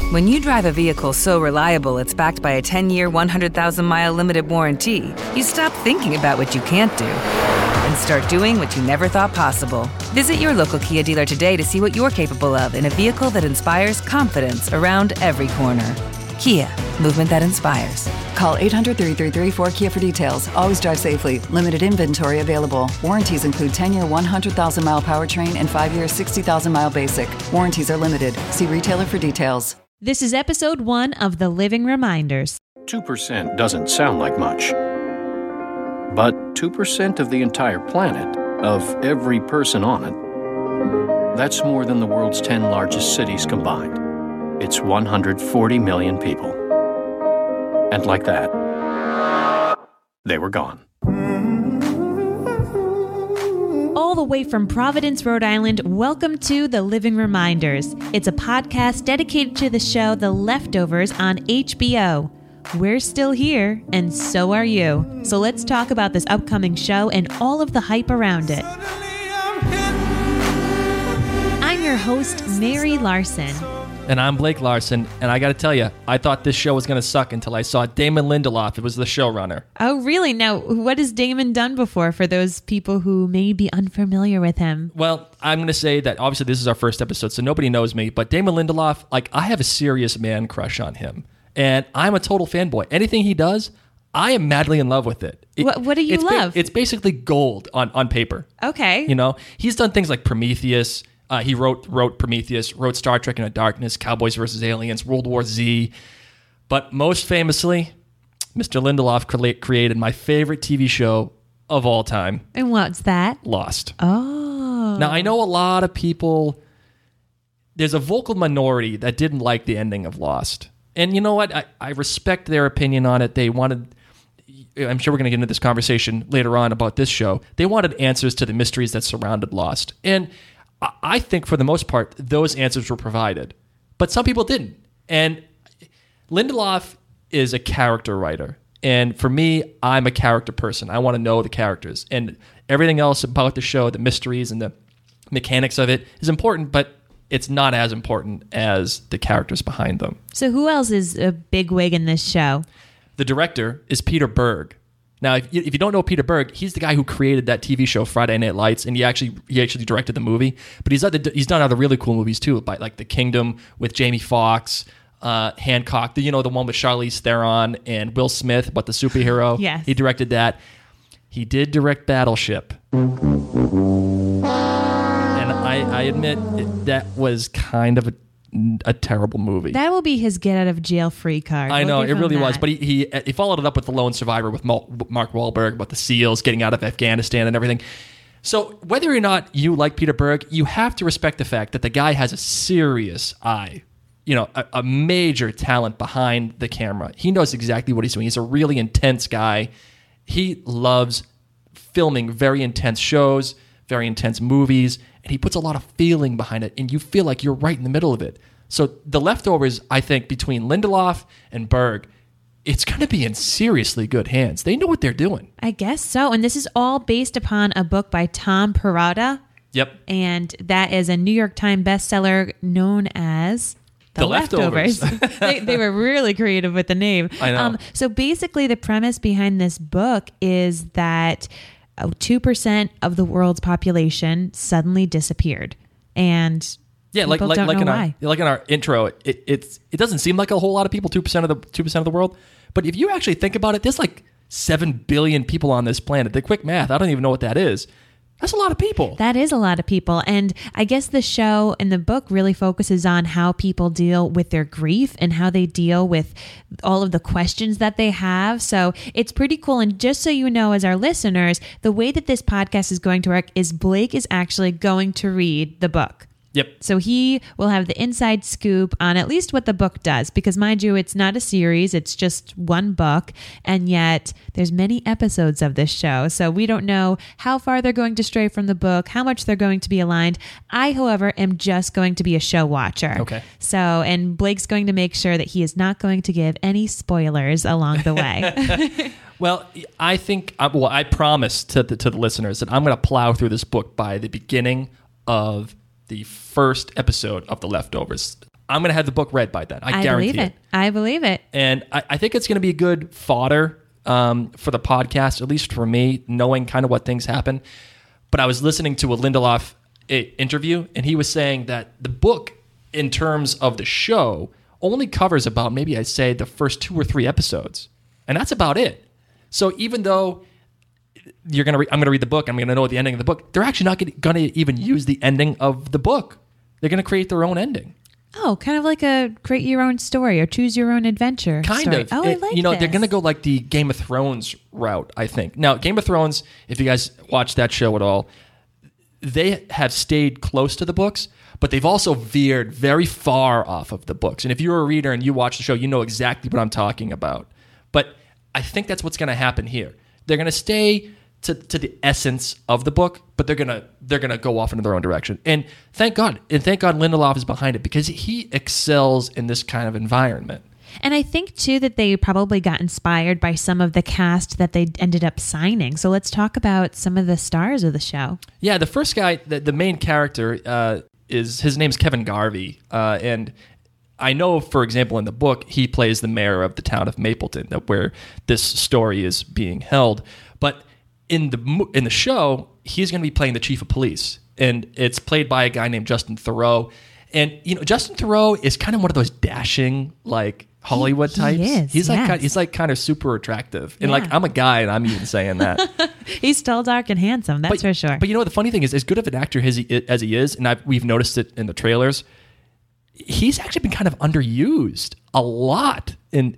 When you drive a vehicle so reliable it's backed by a 10-year, 100,000-mile limited warranty, you stop thinking about what you can't do and start doing what you never thought possible. Visit your local Kia dealer today to see what you're capable of in a vehicle that inspires confidence around every corner. Kia, movement that inspires. Call 800-333-4KIA for details. Always drive safely. Limited inventory available. Warranties include 10-year 100,000-mile powertrain and 5-year 60,000-mile basic. Warranties are limited. See retailer for details. This is episode 1 of The Living Reminders. 2% doesn't sound like much. But 2% of the entire planet, of every person on it, that's more than the world's 10 largest cities combined. It's 140 million people. And like that, they were gone. All the way from Providence, Rhode Island, welcome to The Living Reminders. It's a podcast dedicated to the show The Leftovers on HBO. We're still here, and so are you. So let's talk about this upcoming show and all of the hype around it. I'm your host, Mary Larson. And I'm Blake Larson, and I gotta tell you, I thought this show was gonna suck until I saw Damon Lindelof. It was the showrunner. Oh, really? Now, what has Damon done before for those people who may be unfamiliar with him? Well, I'm gonna say that obviously this is our first episode, so nobody knows me, but Damon Lindelof, I have a serious man crush on him. And I'm a total fanboy. Anything he does, I am madly in love with it. What do you love? It's basically gold on paper. Okay. You know, he's done things like Prometheus. He wrote Prometheus, wrote Star Trek Into Darkness, Cowboys vs. Aliens, World War Z. But most famously, Mr. Lindelof created my favorite TV show of all time. And what's that? Lost. Oh. Now, I know a lot of people, there's a vocal minority that didn't like the ending of Lost. And you know what? I respect their opinion on it. They wanted, I'm sure we're going to get into this conversation later on about this show. They wanted answers to the mysteries that surrounded Lost. And I think for the most part, those answers were provided. But some people didn't. And Lindelof is a character writer. And for me, I'm a character person. I want to know the characters. And everything else about the show, the mysteries and the mechanics of it is important, but it's not as important as the characters behind them. So who else is a bigwig in this show? The director is Peter Berg. Now, if you don't know Peter Berg, he's the guy who created that TV show Friday Night Lights, and he actually directed the movie. But he's done other really cool movies too, like The Kingdom with Jamie Foxx, Hancock, the one with Charlize Theron and Will Smith, but the superhero. Yes, he directed that. He did direct Battleship, and I admit that was kind of a terrible movie. That will be his get out of jail free card. I know, it really was. But he followed it up with The Lone Survivor with Mark Wahlberg about the SEALs getting out of Afghanistan and everything. So whether or not you like Peter Berg, you have to respect the fact that the guy has a serious eye, a major talent behind the camera. He knows exactly what he's doing. He's a really intense guy. He loves filming very intense shows, very intense movies, and he puts a lot of feeling behind it, and you feel like you're right in the middle of it. So The Leftovers, I think, between Lindelof and Berg, it's going to be in seriously good hands. They know what they're doing. I guess so. And this is all based upon a book by Tom Perrotta. Yep. And that is a New York Times bestseller known as The Leftovers. They were really creative with the name. I know. So basically the premise behind this book is that 2% of the world's population suddenly disappeared, and yeah, like in our intro, it doesn't seem like a whole lot of people. 2% of the world, but if you actually think about it, there's like 7 billion people on this planet. The quick math, I don't even know what that is. That's a lot of people. That is a lot of people. And I guess the show and the book really focuses on how people deal with their grief and how they deal with all of the questions that they have. So it's pretty cool. And just so you know, as our listeners, the way that this podcast is going to work is Blake is actually going to read the book. Yep. So he will have the inside scoop on at least what the book does, because mind you, it's not a series, it's just one book, and yet there's many episodes of this show. So we don't know how far they're going to stray from the book, how much they're going to be aligned. I, however, am just going to be a show watcher. Okay. So, and Blake's going to make sure that he is not going to give any spoilers along the way. Well, I think, I promise to the listeners that I'm going to plow through this book by the beginning of the first episode of The Leftovers. I'm going to have the book read by then. I guarantee believe it. I believe it. And I think it's going to be good fodder for the podcast, at least for me, knowing kind of what things happen. But I was listening to a Lindelof interview, and he was saying that the book, in terms of the show, only covers about, maybe I'd say, the first 2 or 3 episodes. And that's about it. So even though I'm going to read the book, I'm going to know the ending of the book, they're actually not going to even use the ending of the book. They're going to create their own ending. Oh, kind of like a create your own story or choose your own adventure kind story. of. Oh, I like this. They're going to go like the Game of Thrones route, I think. Now, Game of Thrones, if you guys watch that show at all, they have stayed close to the books, but they've also veered very far off of the books. And if you're a reader and you watch the show, you know exactly what I'm talking about. But I think that's what's going to happen here. They're going to stay to the essence of the book, but they're gonna go off into their own direction. And thank God Lindelof is behind it, because he excels in this kind of environment. And I think, too, that they probably got inspired by some of the cast that they ended up signing. So let's talk about some of the stars of the show. Yeah, the first guy, the main character, his name's Kevin Garvey. And I know, for example, in the book, he plays the mayor of the town of Mapleton, where this story is being held. But in the show, he's going to be playing the chief of police. And it's played by a guy named Justin Theroux. And, Justin Theroux is kind of one of those dashing, like, Hollywood types. He's like kind of super attractive. And like, I'm a guy and I'm even saying that. He's still dark and handsome, that's for sure. But the funny thing is, as good of an actor as he is, and we've noticed it in the trailers, he's actually been kind of underused a lot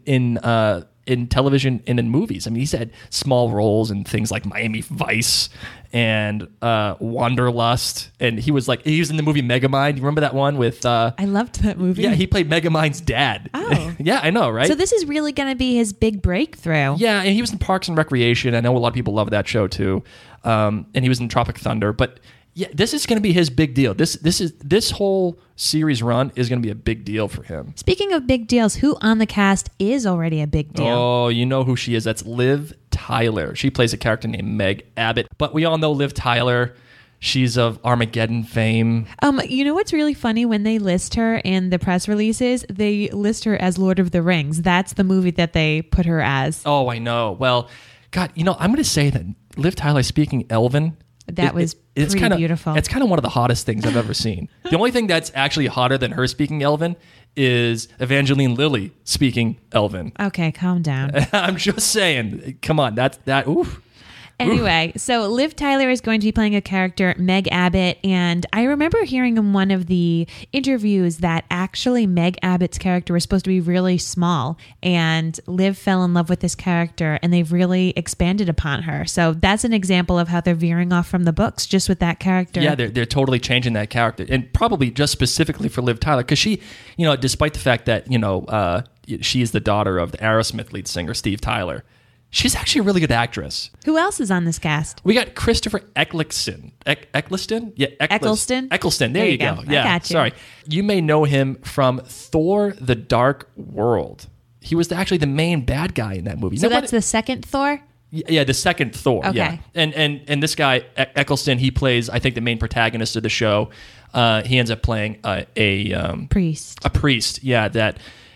in television and in movies. I mean, he's had small roles in things like Miami Vice and Wanderlust, and he was in the movie Megamind. You remember that one with? I loved that movie. Yeah, he played Megamind's dad. Oh, yeah, I know, right? So this is really going to be his big breakthrough. Yeah, and he was in Parks and Recreation. I know a lot of people love that show too, and he was in Tropic Thunder, but. Yeah, this is going to be his big deal. This whole series run is going to be a big deal for him. Speaking of big deals, who on the cast is already a big deal? Oh, you know who she is. That's Liv Tyler. She plays a character named Meg Abbott. But we all know Liv Tyler. She's of Armageddon fame. You know what's really funny? When they list her in the press releases, they list her as Lord of the Rings. That's the movie that they put her as. Oh, I know. Well, God, I'm going to say that Liv Tyler speaking Elven. That was pretty beautiful. It's kind of one of the hottest things I've ever seen. The only thing that's actually hotter than her speaking Elven is Evangeline Lilly speaking Elven. Okay, calm down. I'm just saying. Come on, that. Oof. Anyway, so Liv Tyler is going to be playing a character, Meg Abbott, and I remember hearing in one of the interviews that actually Meg Abbott's character was supposed to be really small, and Liv fell in love with this character, and they've really expanded upon her. So that's an example of how they're veering off from the books just with that character. Yeah, they're totally changing that character, and probably just specifically for Liv Tyler, because she, despite the fact that, she is the daughter of the Aerosmith lead singer, Steve Tyler, she's actually a really good actress. Who else is on this cast? We got Christopher Eccleston. Eccleston? Yeah, Eccleston. Eccleston. There you go. Yeah, I got you. Sorry. You may know him from Thor: The Dark World. He was actually the main bad guy in that movie. So that's the second Thor? Yeah, the second Thor. Okay. Yeah. And this guy, Eccleston, he plays, I think, the main protagonist of the show. He ends up playing a priest. A priest, yeah, that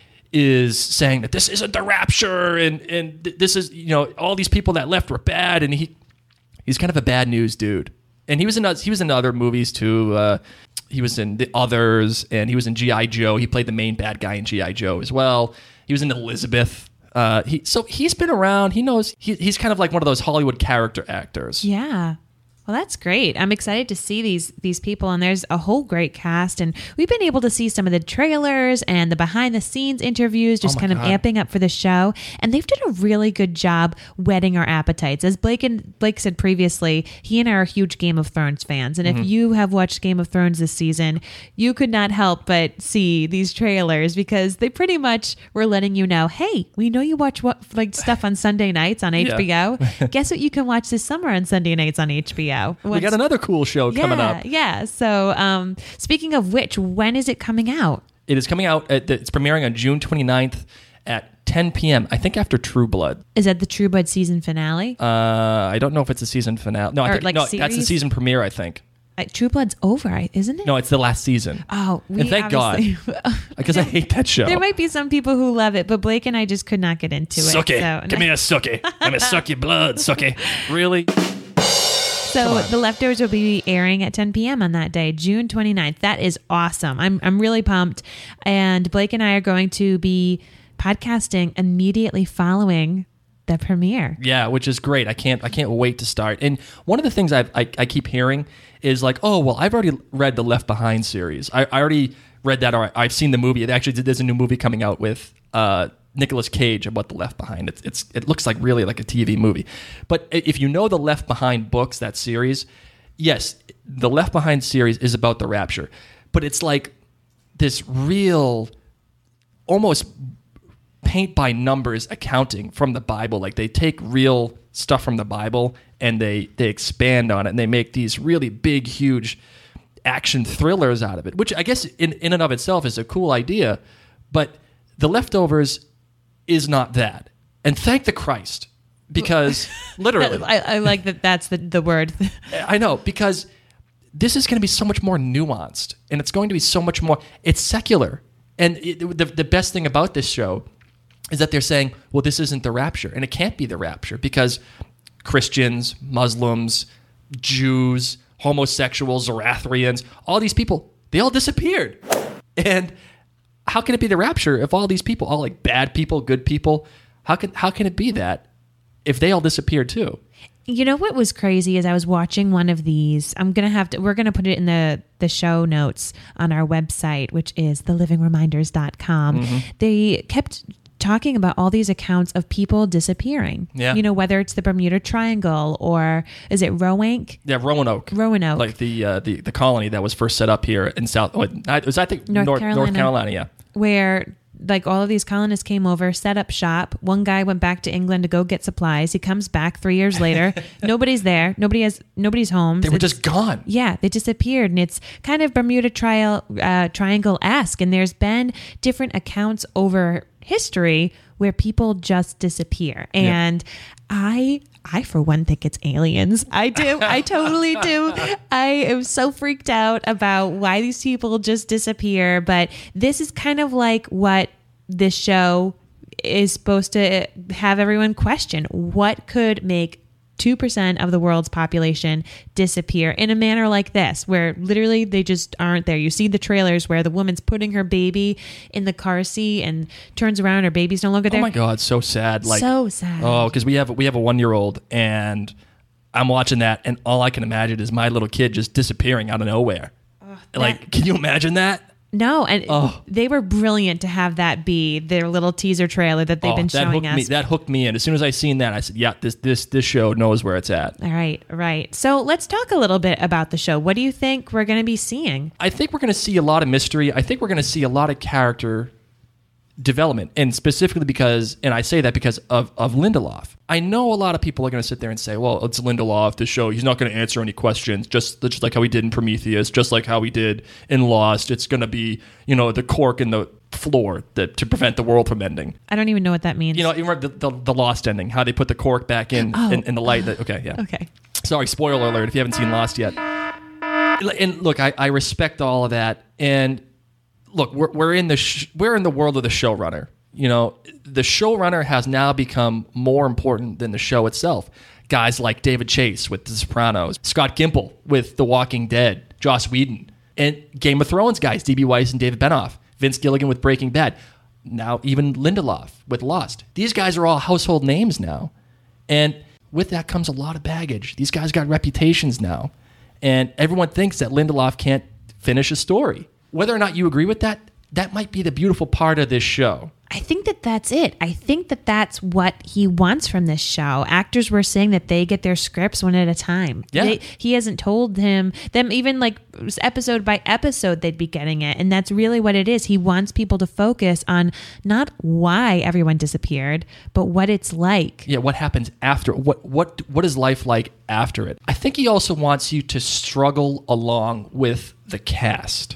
is saying that this isn't the rapture, and this is, all these people that left were bad, and he's kind of a bad news dude. And he was in other movies too. He was in The Others, and he was in G.I. Joe. He played the main bad guy in G.I. Joe as well. He was in Elizabeth. So he's been around. He knows. He's kind of like one of those Hollywood character actors. Yeah. Well, that's great. I'm excited to see these people, and there's a whole great cast, and we've been able to see some of the trailers and the behind-the-scenes interviews, just kind of amping up for the show, and they've done a really good job whetting our appetites. As Blake said previously, he and I are huge Game of Thrones fans, and if you have watched Game of Thrones this season, you could not help but see these trailers, because they pretty much were letting you know, hey, we know you watch stuff on Sunday nights on HBO. Guess what you can watch this summer on Sunday nights on HBO? We got another cool show coming up. Yeah. So speaking of which, when is it coming out? It is coming out. It's premiering on June 29th at 10 p.m. I think after True Blood. Is that the True Blood season finale? I don't know if it's a season finale. No, that's the season premiere, I think. True Blood's over, isn't it? No, it's the last season. Oh, and thank God, because I hate that show. There might be some people who love it, but Blake and I just could not get into Sucky. it. So, Come here, Sucky. I'm going to suck your blood, Sucky. Really? So The Leftovers will be airing at 10 p.m. on that day, June 29th. That is awesome. I'm really pumped. And Blake and I are going to be podcasting immediately following the premiere. Yeah, which is great. I can't wait to start. And one of the things I keep hearing is like, oh, well, I've already read the Left Behind series. I already read that, or I've seen the movie. There's a new movie coming out with Nicolas Cage about the Left Behind. It looks like really like a TV movie. But if you know the Left Behind books, that series, yes, the Left Behind series is about the rapture. But it's like this real, almost paint by numbers accounting from the Bible. Like they take real stuff from the Bible and they expand on it, and they make these really big, huge action thrillers out of it, which I guess in and of itself is a cool idea. But The Leftovers is not that. And thank the Christ, because literally. I like that that's the word. I know, because this is going to be so much more nuanced, and it's going to be so much more, it's secular. And the best thing about this show is that they're saying, well, this isn't the rapture, and it can't be the rapture because Christians, Muslims, Jews, homosexuals, Zoroastrians, all these people, they all disappeared. And how can it be the rapture if all these people, all like bad people, good people, how can it be that if they all disappeared too? You know what was crazy is I was watching one of these. We're going to put it in the show notes on our website, which is thelivingreminders.com. Mm-hmm. They kept talking about all these accounts of people disappearing. Yeah. You know, whether it's the Bermuda Triangle or is it Roanoke? Yeah, Roanoke. Like the colony that was first set up here in North Carolina, yeah. Where like all of these colonists came over, set up shop. One guy went back to England to go get supplies. He comes back 3 years later. Nobody's there. Nobody's home. They were just gone. Yeah, they disappeared. And it's kind of Bermuda Triangle-esque. And there's been different accounts over history where people just disappear. And I for one think it's aliens. I do. I totally do. I am so freaked out about why these people just disappear. But this is kind of like what this show is supposed to have everyone question. What could make 2% of the world's population disappear in a manner like this, where literally they just aren't there? You see the trailers where the woman's putting her baby in the car seat and turns around, her baby's no longer there. Oh my God, so sad. Like, so sad. Oh, because we have a 1-year-old, and I'm watching that, and all I can imagine is my little kid just disappearing out of nowhere. Can you imagine that? No, and they were brilliant to have that be their little teaser trailer that they've been showing us. That hooked me in. As soon as I seen that, I said, yeah, this show knows where it's at. All right. So let's talk a little bit about the show. What do you think we're going to be seeing? I think we're going to see a lot of mystery. I think we're going to see a lot of character development, and specifically because, and I say that because of Lindelof. I know a lot of people are going to sit there and say, well, it's Lindelof, the show, he's not going to answer any questions, just like how he did in Prometheus, just like how he did in Lost. It's going to be, the cork in the floor to prevent the world from ending. I don't even know what that means. You remember the Lost ending, how they put the cork back in the light. Okay. Sorry, spoiler alert if you haven't seen Lost yet. And look, I respect all of that, and look, we're in the world of the showrunner. The showrunner has now become more important than the show itself. Guys like David Chase with The Sopranos, Scott Gimple with The Walking Dead, Joss Whedon, and Game of Thrones guys, D.B. Weiss and David Benioff, Vince Gilligan with Breaking Bad, now even Lindelof with Lost. These guys are all household names now. And with that comes a lot of baggage. These guys got reputations now. And everyone thinks that Lindelof can't finish a story. Whether or not you agree with that, that might be the beautiful part of this show. I think that's it. I think that's what he wants from this show. Actors were saying that they get their scripts one at a time. Yeah. He hasn't told them even like episode by episode they'd be getting it. And that's really what it is. He wants people to focus on not why everyone disappeared, but what it's like. Yeah, what happens after. What is life like after it? I think he also wants you to struggle along with the cast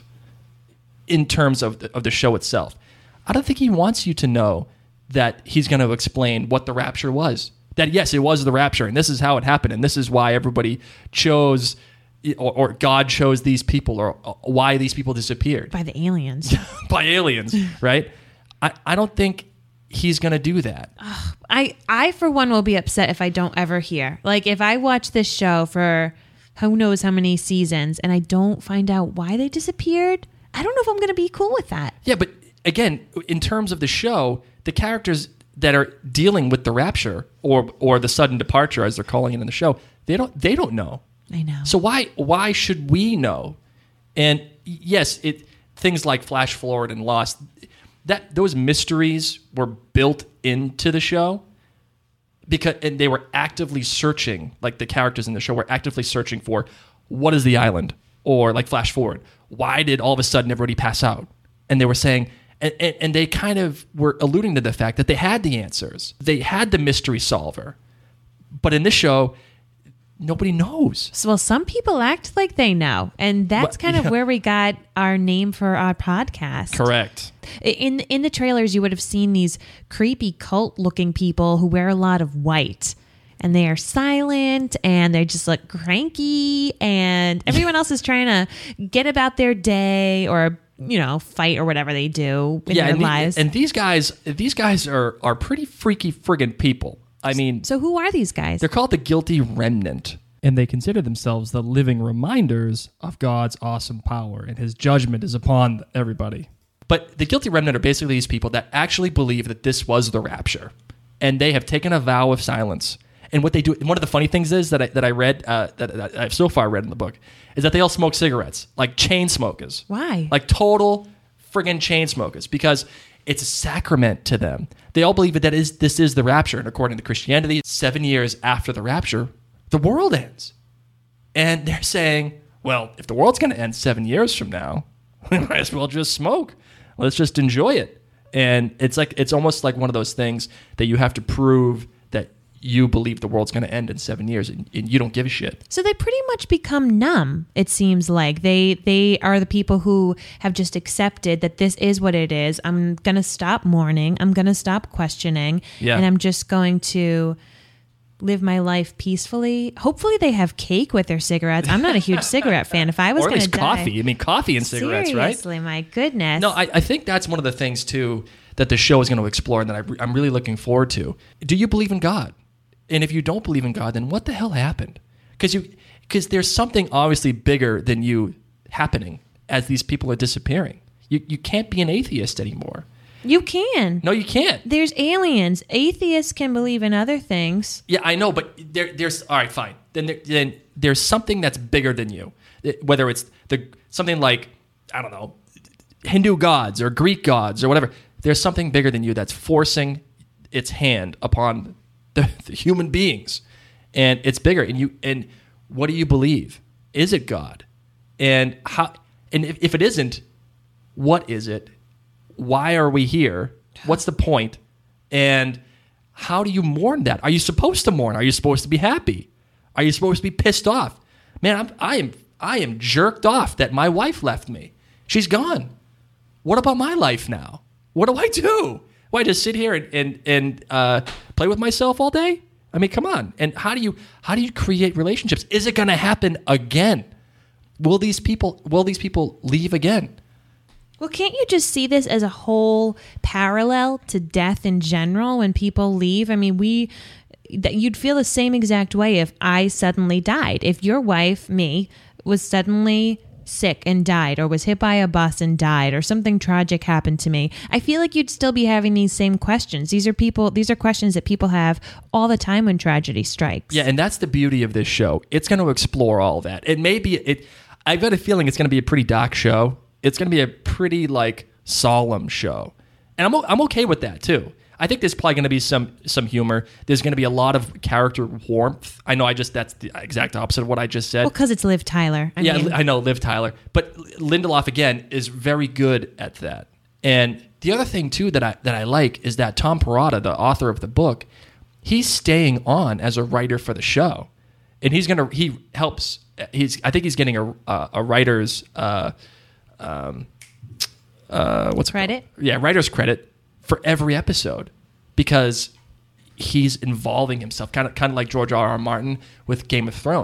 in terms of the show itself. I don't think he wants you to know that he's going to explain what the rapture was. That, yes, it was the rapture, and this is how it happened, and this is why everybody chose or God chose these people, or why these people disappeared By the aliens. by aliens, right? I don't think he's going to do that. I for one will be upset if I don't ever hear. Like if I watch this show for who knows how many seasons and I don't find out why they disappeared, I don't know if I'm going to be cool with that. Yeah, but again, in terms of the show, the characters that are dealing with the rapture or the sudden departure, as they're calling it in the show, they don't know. I know. So why should we know? And yes, things like Flash Forward and Lost, those mysteries were built into the show and they were actively searching, like the characters in the show were actively searching for what is the island, or like Flash Forward, why did all of a sudden everybody pass out? And they were saying, and they kind of were alluding to the fact that they had the answers, they had the mystery solver, but in this show, nobody knows. So, well, some people act like they know, and that's kind of where we got our name for our podcast. Correct. In the trailers, you would have seen these creepy cult-looking people who wear a lot of white, and they are silent, and they just look cranky, and everyone else is trying to get about their day or fight or whatever they do in their lives. And these guys are pretty freaky friggin' people. I mean, so who are these guys? They're called the Guilty Remnant. And they consider themselves the living reminders of God's awesome power, and his judgment is upon everybody. But the Guilty Remnant are basically these people that actually believe that this was the rapture, and they have taken a vow of silence. And what they do, and one of the funny things is that I read, that I've so far read in the book, is that they all smoke cigarettes, like chain smokers. Why? Like total friggin' chain smokers, because it's a sacrament to them. They all believe that this is the rapture. And according to Christianity, 7 years after the rapture, the world ends. And they're saying, well, if the world's going to end 7 years from now, we might as well just smoke. Let's just enjoy it. And it's almost like one of those things that you have to prove that you believe the world's going to end in 7 years, and you don't give a shit. So they pretty much become numb, it seems like. They are the people who have just accepted that this is what it is. I'm going to stop mourning. I'm going to stop questioning. Yeah. And I'm just going to live my life peacefully. Hopefully they have cake with their cigarettes. I'm not a huge cigarette fan. If I was going to die... Or at least coffee. I mean, coffee and cigarettes, right? Seriously, my goodness. No, I think that's one of the things, too, that the show is going to explore and that I'm really looking forward to. Do you believe in God? And if you don't believe in God, then what the hell happened? Because there's something obviously bigger than you happening as these people are disappearing. You can't be an atheist anymore. You can. No, you can't. There's aliens. Atheists can believe in other things. Yeah, I know, but there's all right, fine. Then there's something that's bigger than you. Whether it's something like, I don't know, Hindu gods or Greek gods or whatever. There's something bigger than you that's forcing its hand upon the human beings, and it's bigger. And what do you believe? Is it God? And how? And if it isn't, what is it? Why are we here? What's the point? And how do you mourn that? Are you supposed to mourn? Are you supposed to be happy? Are you supposed to be pissed off? Man, I am jerked off that my wife left me. She's gone. What about my life now? What do I do? Why just sit here and play with myself all day? I mean, come on. And how do you create relationships? Is it going to happen again? Will these people leave again? Well, can't you just see this as a whole parallel to death in general when people leave? I mean, you'd feel the same exact way if I suddenly died. If your wife, me, was suddenly sick and died, or was hit by a bus and died, or something tragic happened to me, I feel like you'd still be having these same questions. These are questions that people have all the time when tragedy strikes. Yeah, and that's the beauty of this show. It's going to explore all that. I've got a feeling it's going to be a pretty dark show. It's going to be a pretty solemn show, and I'm okay with that too. I think there's probably going to be some humor. There's going to be a lot of character warmth. I know that's the exact opposite of what I just said. Well, because it's Liv Tyler. I know, Liv Tyler. But Lindelof, again, is very good at that. And the other thing, too, that I like is that Tom Perrotta, the author of the book, he's staying on as a writer for the show. And he helps. I think he's getting a writer's... what's credit? Yeah, writer's credit for every episode, because he's involving himself, kind of like George R.R. Martin with Game of Thrones.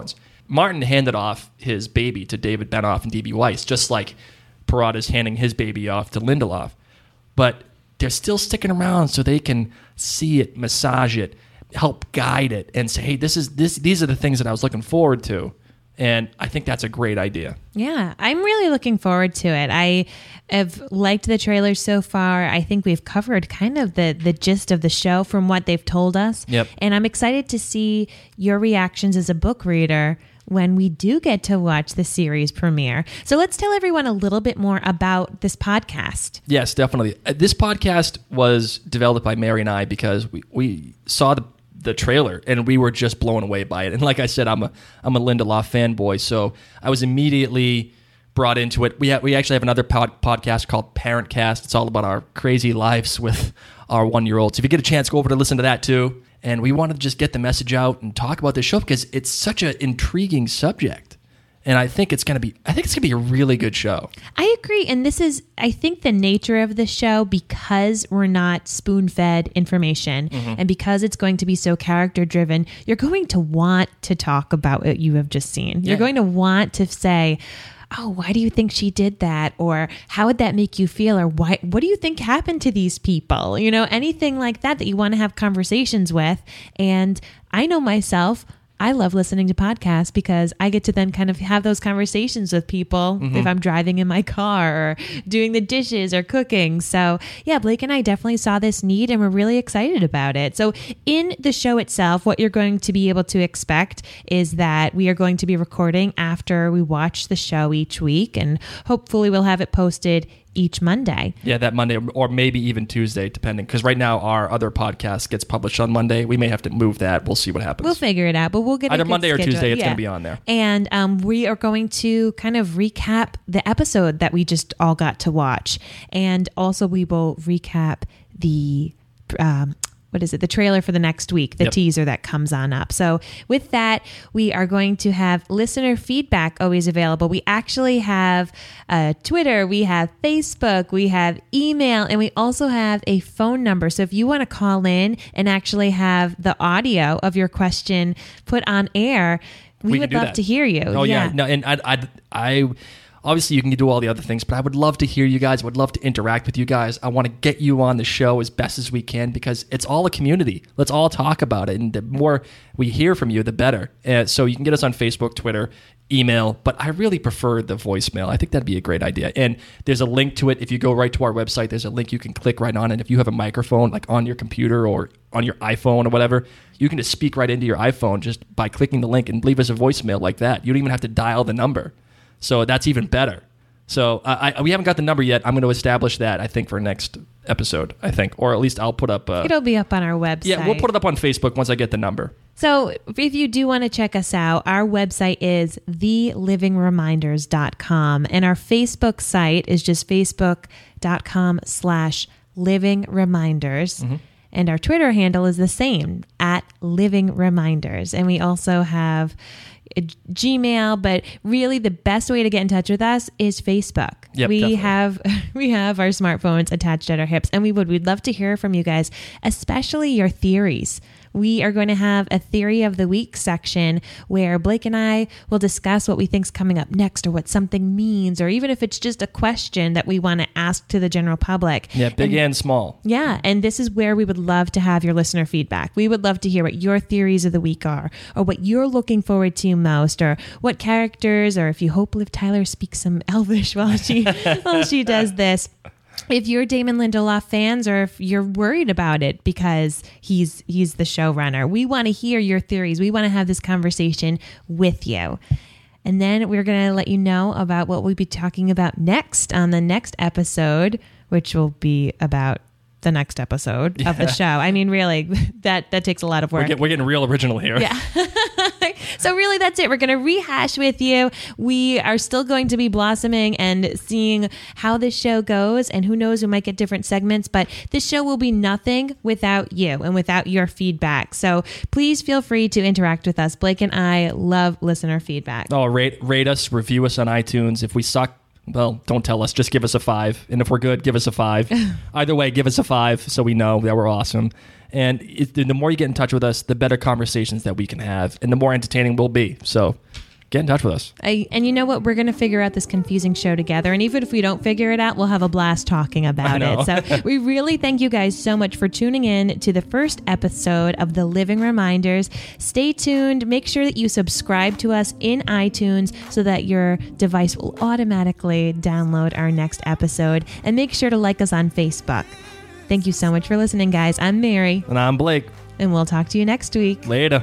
Martin handed off his baby to David Benoff and D.B. Weiss, just like Perrotta's handing his baby off to Lindelof. But they're still sticking around so they can see it, massage it, help guide it, and say, hey, these are the things that I was looking forward to. And I think that's a great idea. Yeah, I'm really looking forward to it. I have liked the trailers so far. I think we've covered kind of the gist of the show from what they've told us. Yep. And I'm excited to see your reactions as a book reader when we do get to watch the series premiere. So let's tell everyone a little bit more about this podcast. Yes, definitely. This podcast was developed by Mary and I because we saw the trailer and we were just blown away by it. And like I said, I'm a Lindelof fanboy, so I was immediately brought into it. We actually have another podcast called Parent Cast. It's all about our crazy lives with our 1-year-olds. If you get a chance, go over to listen to that too. And we wanted to just get the message out and talk about this show because it's such an intriguing subject. And I think it's gonna be a really good show. I agree. And this is, I think, the nature of the show, because we're not spoon-fed information and because it's going to be so character-driven, you're going to want to talk about what you have just seen. You're going to want to say, oh, why do you think she did that? Or how would that make you feel? Or what do you think happened to these people? You know, anything like that you want to have conversations with. And I know myself, I love listening to podcasts because I get to then kind of have those conversations with people if I'm driving in my car or doing the dishes or cooking. So yeah, Blake and I definitely saw this need and we're really excited about it. So in the show itself, what you're going to be able to expect is that we are going to be recording after we watch the show each week, and hopefully we'll have it posted each Monday. Yeah, that Monday or maybe even Tuesday, depending. Because right now our other podcast gets published on Monday. We may have to move that. We'll see what happens. We'll figure it out, but we'll get either Monday or schedule. Tuesday. It's going to be on there. And we are going to kind of recap the episode that we just all got to watch, and also we will recap the the trailer for the next week, the teaser that comes on up. So with that, we are going to have listener feedback always available. We actually have Twitter, we have Facebook, we have email, and we also have a phone number. So if you want to call in and actually have the audio of your question put on air, we would love to hear you. Oh yeah. No, and I obviously, you can do all the other things, but I would love to hear you guys. I would love to interact with you guys. I want to get you on the show as best as we can because it's all a community. Let's all talk about it. And the more we hear from you, the better. So you can get us on Facebook, Twitter, email, but I really prefer the voicemail. I think that'd be a great idea. And there's a link to it. If you go right to our website, there's a link you can click right on. And if you have a microphone like on your computer or on your iPhone or whatever, you can just speak right into your iPhone just by clicking the link and leave us a voicemail like that. You don't even have to dial the number. So that's even better. So we haven't got the number yet. I'm going to establish that, I think, for next episode, I think. Or at least I'll put up... It'll be up on our website. Yeah, we'll put it up on Facebook once I get the number. So if you do want to check us out, our website is thelivingreminders.com. And our Facebook site is just facebook.com/livingreminders. Mm-hmm. And our Twitter handle is the same, @livingreminders. And we also have Gmail, but really the best way to get in touch with us is Facebook. Yep, we have our smartphones attached at our hips, and we'd love to hear from you guys, especially your theories. We are going to have a Theory of the Week section where Blake and I will discuss what we think's coming up next or what something means, or even if it's just a question that we want to ask to the general public. Yeah, big and small. Yeah, and this is where we would love to have your listener feedback. We would love to hear what your theories of the week are, or what you're looking forward to most, or what characters, or if you hope Liv Tyler speaks some Elvish while she does this. If you're Damon Lindelof fans, or if you're worried about it because he's the showrunner, we want to hear your theories. We want to have this conversation with you. And then we're going to let you know about what we'll be talking about next on the next episode, which will be about the next episode of the show. I mean, really, that takes a lot of work. We're getting real original here. Yeah. So really, that's it. We're going to rehash with you. We are still going to be blossoming and seeing how this show goes. And who knows, we might get different segments. But this show will be nothing without you and without your feedback. So please feel free to interact with us. Blake and I love listener feedback. Oh, rate us, review us on iTunes. If we suck, well, don't tell us. Just give us a 5. And if we're good, give us a 5. Either way, give us a 5 so we know that we're awesome. And the more you get in touch with us, the better conversations that we can have and the more entertaining we'll be. So get in touch with us. And you know what? We're going to figure out this confusing show together. And even if we don't figure it out, we'll have a blast talking about it. So we really thank you guys so much for tuning in to the first episode of The Living Reminders. Stay tuned. Make sure that you subscribe to us in iTunes so that your device will automatically download our next episode. And make sure to like us on Facebook. Thank you so much for listening, guys. I'm Mary. And I'm Blake. And we'll talk to you next week. Later.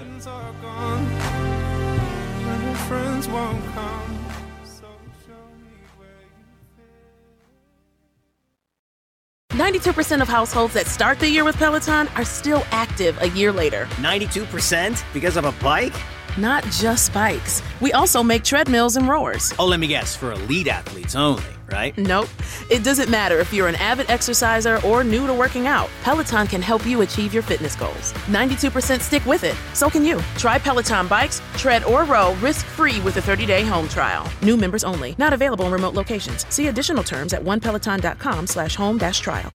92% of households that start the year with Peloton are still active a year later. 92% because of a bike? Not just bikes. We also make treadmills and rowers. Oh, let me guess, for elite athletes only, right? Nope. It doesn't matter if you're an avid exerciser or new to working out. Peloton can help you achieve your fitness goals. 92% stick with it. So can you. Try Peloton bikes, tread, or row risk-free with a 30-day home trial. New members only. Not available in remote locations. See additional terms at onepeloton.com/home-trial.